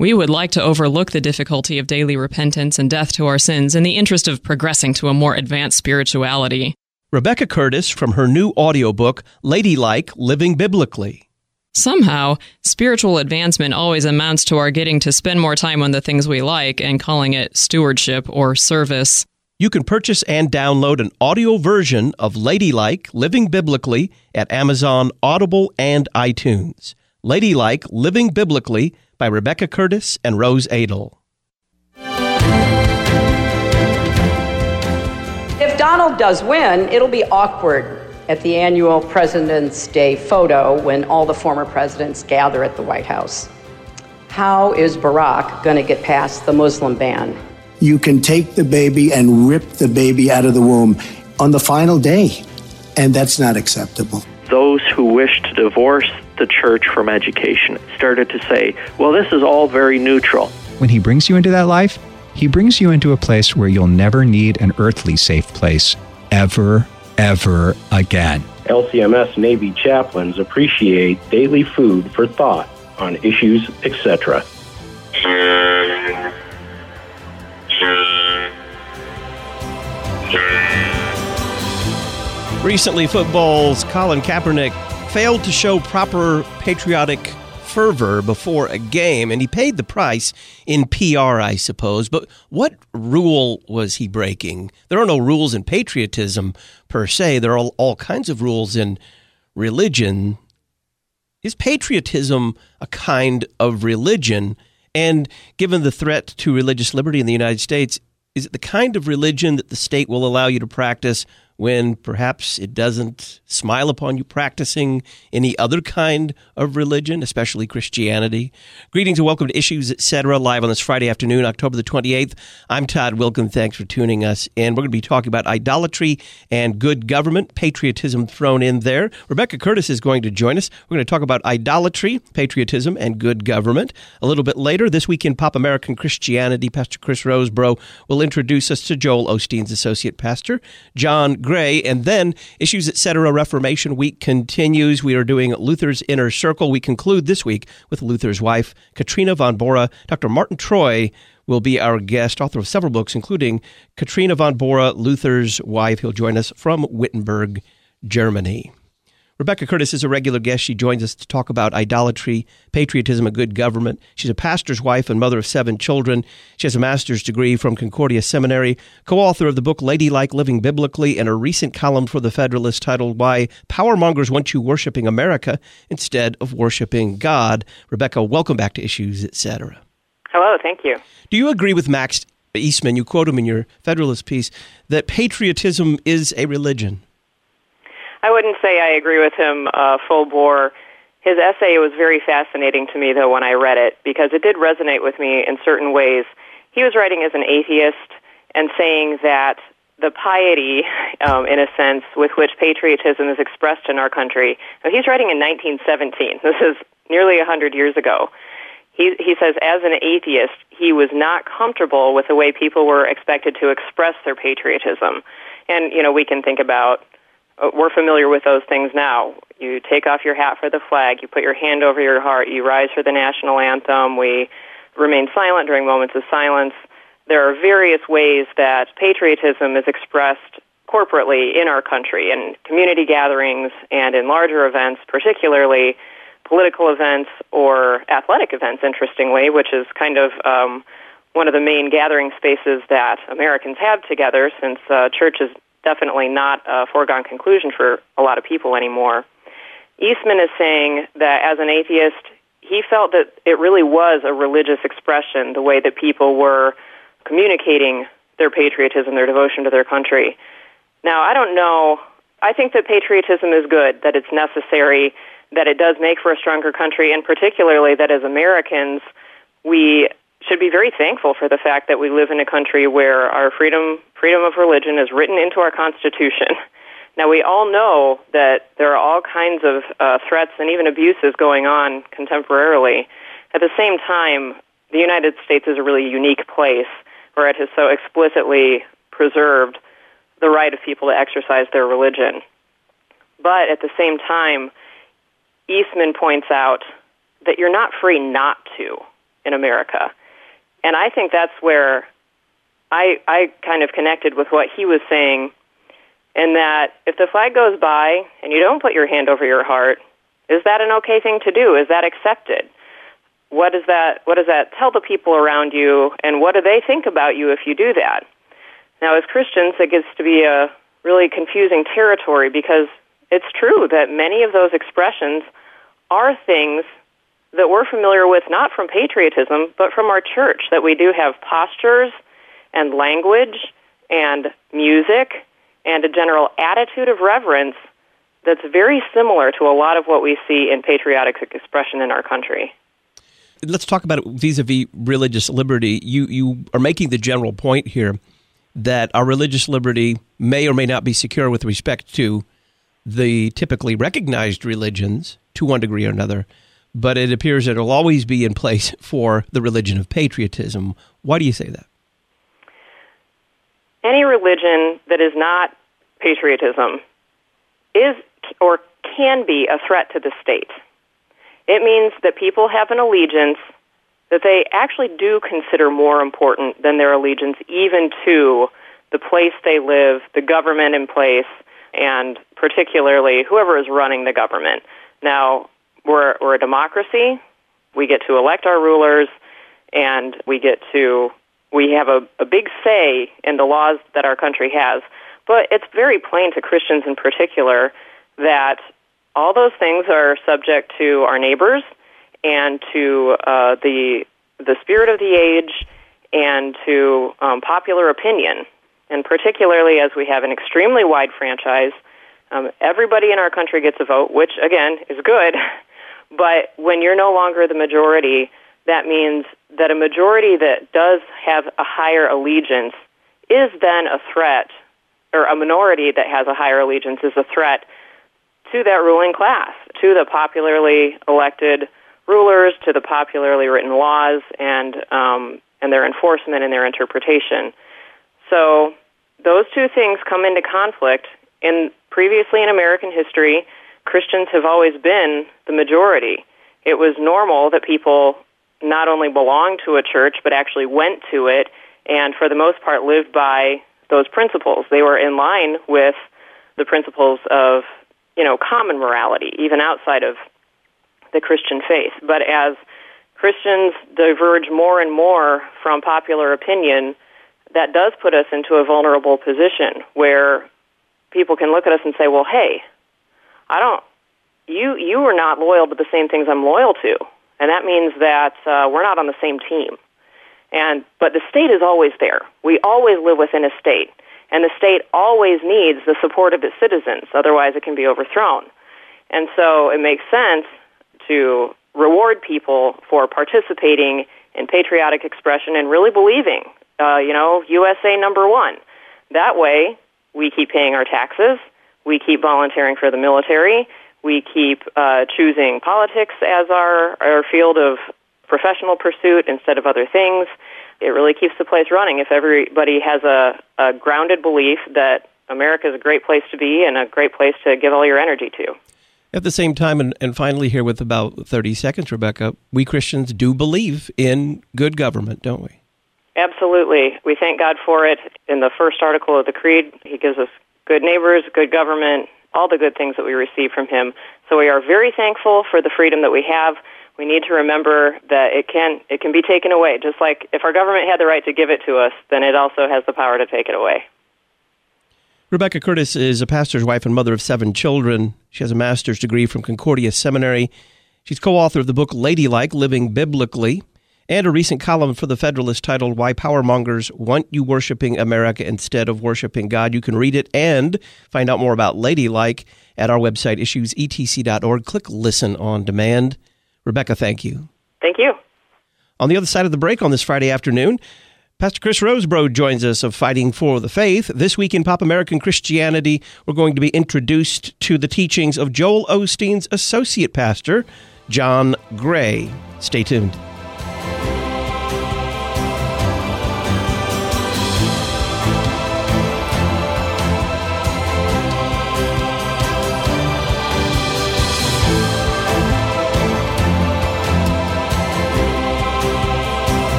We would like to overlook the difficulty of daily repentance and death to our sins in the interest of progressing to a more advanced spirituality. Rebecca Curtis from her new audiobook, Ladylike, Living Biblically. Somehow, spiritual advancement always amounts to our getting to spend more time on the things we like and calling it stewardship or service. You can purchase and download an audio version of Ladylike, Living Biblically at Amazon, Audible, and iTunes. Ladylike, Living Biblically by Rebecca Curtis and Rose Adel. If Donald does win, it'll be awkward at the annual President's Day photo when all the former presidents gather at the White House. How is Barack going to get past the Muslim ban? You can take the baby and rip the baby out of the womb on the final day, and that's not acceptable. Those who wish to divorce the church from education started to say, well, this is all very neutral. When he brings you into that life, he brings you into a place where you'll never need an earthly safe place ever again. LCMS Navy chaplains appreciate daily food for thought on issues, etc. Recently, football's Colin Kaepernick failed to show proper patriotic fervor before a game, and he paid the price in PR, I suppose. But what rule was he breaking? There are no rules in patriotism per se. There are all kinds of rules in religion. Is patriotism a kind of religion? And given the threat to religious liberty in the United States, is it the kind of religion that the state will allow you to practice when perhaps it doesn't smile upon you practicing any other kind of religion, especially Christianity? Greetings and welcome to Issues, Etc., live on this Friday afternoon, October the 28th. I'm Todd Wilkin. Thanks for tuning us in. We're going to be talking about idolatry and good government, patriotism thrown in there. Rebecca Curtis is going to join us. We're going to talk about idolatry, patriotism, and good government. A little bit later, This Week in Pop American Christianity, Pastor Chris Rosebrough will introduce us to Joel Osteen's associate pastor, John Gray, and then Issues, Etc. Reformation Week continues. We are doing Luther's Inner Circle. We conclude this week with Luther's wife, Katrina von Bora. Dr. Martin Troy will be our guest, author of several books, including Katrina von Bora, Luther's Wife. He'll join us from Wittenberg, Germany. Rebecca Curtis is a regular guest. She joins us to talk about idolatry, patriotism, and good government. She's a pastor's wife and mother of 7 children. She has a master's degree from Concordia Seminary, co-author of the book Ladylike, Living Biblically, and a recent column for The Federalist titled Why Power Mongers Want You Worshiping America Instead of Worshiping God. Rebecca, welcome back to Issues, Etc. Hello, thank you. Do you agree with Max Eastman, you quote him in your Federalist piece, that patriotism is a religion? I wouldn't say I agree with him full bore. His essay was very fascinating to me, though, when I read it, because it did resonate with me in certain ways. He was writing as an atheist and saying that the piety, in a sense, with which patriotism is expressed in our country. Now, he's writing in 1917. This is nearly 100 years ago. He says, as an atheist, he was not comfortable with the way people were expected to express their patriotism. And, we can think about, we're familiar with those things now. You take off your hat for the flag, you put your hand over your heart, you rise for the national anthem, we remain silent during moments of silence. There are various ways that patriotism is expressed corporately in our country, in community gatherings and in larger events, particularly political events or athletic events, interestingly, which is kind of one of the main gathering spaces that Americans have together, since church is definitely not a foregone conclusion for a lot of people anymore. Eastman is saying that as an atheist, he felt that it really was a religious expression, the way that people were communicating their patriotism, their devotion to their country. Now, I don't know. I think that patriotism is good, that it's necessary, that it does make for a stronger country, and particularly that as Americans, we should be very thankful for the fact that we live in a country where our freedom of religion is written into our Constitution. Now, we all know that there are all kinds of threats and even abuses going on contemporarily. At the same time, the United States is a really unique place where it has so explicitly preserved the right of people to exercise their religion. But at the same time, Eastman points out that you're not free not to. in America. And I think that's where I kind of connected with what he was saying, in that if the flag goes by and you don't put your hand over your heart, is that an okay thing to do? Is that accepted? What does that tell the people around you, and what do they think about you if you do that? Now, as Christians, it gets to be a really confusing territory, because it's true that many of those expressions are things that we're familiar with, not from patriotism, but from our church, that we do have postures and language and music and a general attitude of reverence that's very similar to a lot of what we see in patriotic expression in our country. Let's talk about it vis-a-vis religious liberty. You are making the general point here that our religious liberty may or may not be secure with respect to the typically recognized religions to one degree or another, but it appears that it will always be in place for the religion of patriotism. Why do you say that? Any religion that is not patriotism is or can be a threat to the state. It means that people have an allegiance that they actually do consider more important than their allegiance even to the place they live, the government in place, and particularly whoever is running the government. Now, we're a democracy. We get to elect our rulers, and we have a big say in the laws that our country has. But it's very plain to Christians in particular that all those things are subject to our neighbors and to the spirit of the age and to popular opinion. And particularly as we have an extremely wide franchise, everybody in our country gets a vote, which, again, is good. But when you're no longer the majority, that means that a majority that does have a higher allegiance is then a threat, or a minority that has a higher allegiance is a threat to that ruling class, to the popularly elected rulers, to the popularly written laws, and their enforcement and their interpretation. So those two things come into conflict. Previously in American history, Christians have always been the majority. It was normal that people not only belonged to a church, but actually went to it, and for the most part lived by those principles. They were in line with the principles of, common morality, even outside of the Christian faith. But as Christians diverge more and more from popular opinion, that does put us into a vulnerable position where people can look at us and say, well, hey, you are not loyal to the same things I'm loyal to. And that means that we're not on the same team. But the state is always there. We always live within a state. And the state always needs the support of its citizens. Otherwise, it can be overthrown. And so it makes sense to reward people for participating in patriotic expression and really believing, USA number one. That way, we keep paying our taxes. We keep volunteering for the military. We keep choosing politics as our field of professional pursuit instead of other things. It really keeps the place running if everybody has a grounded belief that America is a great place to be and a great place to give all your energy to. At the same time, and finally here with about 30 seconds, Rebecca, we Christians do believe in good government, don't we? Absolutely. We thank God for it. In the first article of the Creed, He gives us good neighbors, good government, all the good things that we receive from Him. So we are very thankful for the freedom that we have. We need to remember that it can be taken away. Just like if our government had the right to give it to us, then it also has the power to take it away. Rebecca Curtis is a pastor's wife and mother of 7 children. She has a master's degree from Concordia Seminary. She's co-author of the book Ladylike, Living Biblically, and a recent column for The Federalist titled Why Powermongers Want You Worshiping America Instead of Worshiping God. You can read it and find out more about Ladylike at our website, issuesetc.org. Click Listen on Demand. Rebecca, thank you. Thank you. On the other side of the break on this Friday afternoon, Pastor Chris Rosebrough joins us of Fighting for the Faith. This week in Pop American Christianity, we're going to be introduced to the teachings of Joel Osteen's associate pastor, John Gray. Stay tuned.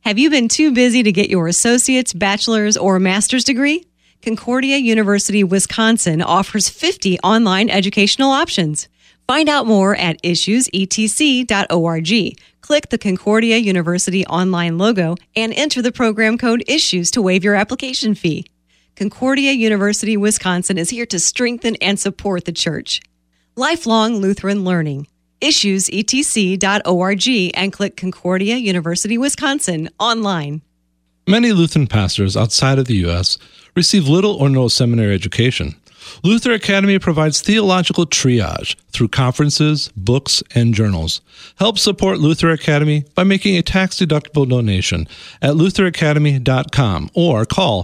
Have you been too busy to get your associate's, bachelor's, or master's degree? Concordia University, Wisconsin offers 50 online educational options. Find out more at issuesetc.org. Click the Concordia University online logo and enter the program code ISSUES to waive your application fee. Concordia University, Wisconsin is here to strengthen and support the church. Lifelong Lutheran Learning. issuesetc.org and click Concordia University, Wisconsin online. Many Lutheran pastors outside of the U.S. receive little or no seminary education. Luther Academy provides theological triage through conferences, books, and journals. Help support Luther Academy by making a tax-deductible donation at lutheracademy.com or call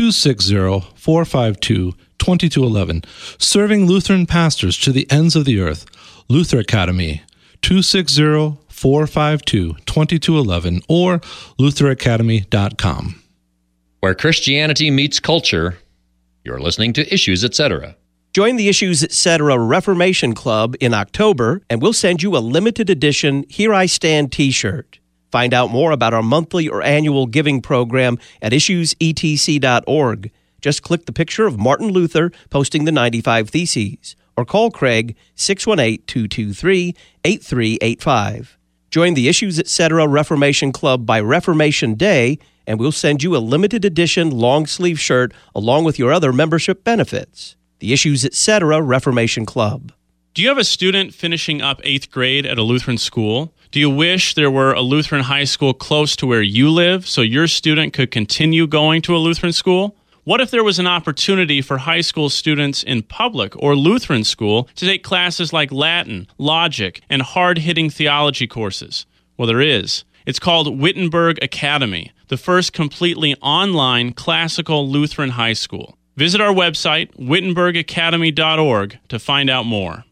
260-452-2211. Serving Lutheran pastors to the ends of the earth. Luther Academy, 260-452-2211 or lutheracademy.com. Where Christianity meets culture. You're listening to Issues, Etc. Join the Issues, Etc. Reformation Club in October, and we'll send you a limited edition Here I Stand t-shirt. Find out more about our monthly or annual giving program at issuesetc.org. Just click the picture of Martin Luther posting the 95 Theses, or call Craig 618-223-8385. Join the Issues, Etc. Reformation Club by Reformation Day, and we'll send you a limited edition long-sleeve shirt along with your other membership benefits. The Issues, Etc. Reformation Club. Do you have a student finishing up 8th grade at a Lutheran school? Do you wish there were a Lutheran high school close to where you live so your student could continue going to a Lutheran school? What if there was an opportunity for high school students in public or Lutheran school to take classes like Latin, logic, and hard-hitting theology courses? Well, there is. It's called Wittenberg Academy, the first completely online classical Lutheran high school. Visit our website, wittenbergacademy.org, to find out more.